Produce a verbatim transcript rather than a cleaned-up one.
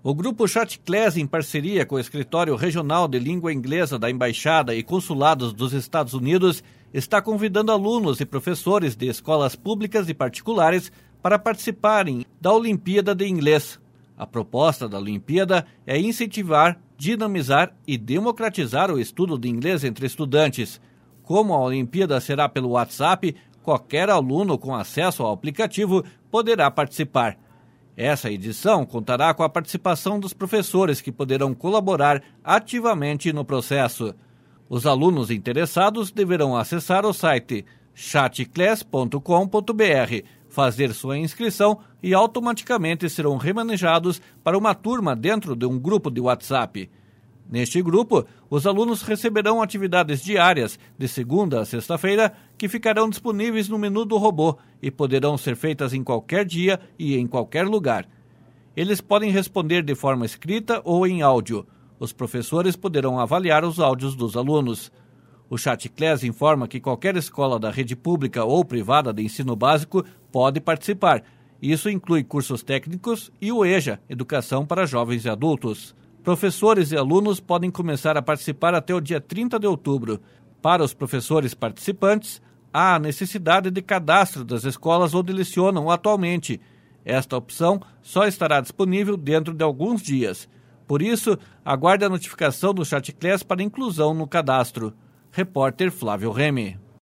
O Grupo Chatclass, em parceria com o Escritório Regional de Língua Inglesa da Embaixada e Consulados dos Estados Unidos, está convidando alunos e professores de escolas públicas e particulares para participarem da Olimpíada de Inglês. A proposta da Olimpíada é incentivar, dinamizar e democratizar o estudo de inglês entre estudantes. Como a Olimpíada será pelo WhatsApp, qualquer aluno com acesso ao aplicativo poderá participar. Essa edição contará com a participação dos professores que poderão colaborar ativamente no processo. Os alunos interessados deverão acessar o site chatclass ponto com ponto br, fazer sua inscrição e automaticamente serão remanejados para uma turma dentro de um grupo de WhatsApp. Neste grupo, os alunos receberão atividades diárias, de segunda a sexta-feira, que ficarão disponíveis no menu do robô e poderão ser feitas em qualquer dia e em qualquer lugar. Eles podem responder de forma escrita ou em áudio. Os professores poderão avaliar os áudios dos alunos. O Chatclass informa que qualquer escola da rede pública ou privada de ensino básico pode participar. Isso inclui cursos técnicos e o EJA, Educação para Jovens e Adultos. Professores e alunos podem começar a participar até o dia trinta de outubro. Para os professores participantes, há a necessidade de cadastro das escolas onde lecionam atualmente. Esta opção só estará disponível dentro de alguns dias. Por isso, aguarde a notificação do Chatclass para inclusão no cadastro. Repórter Flávio Remy.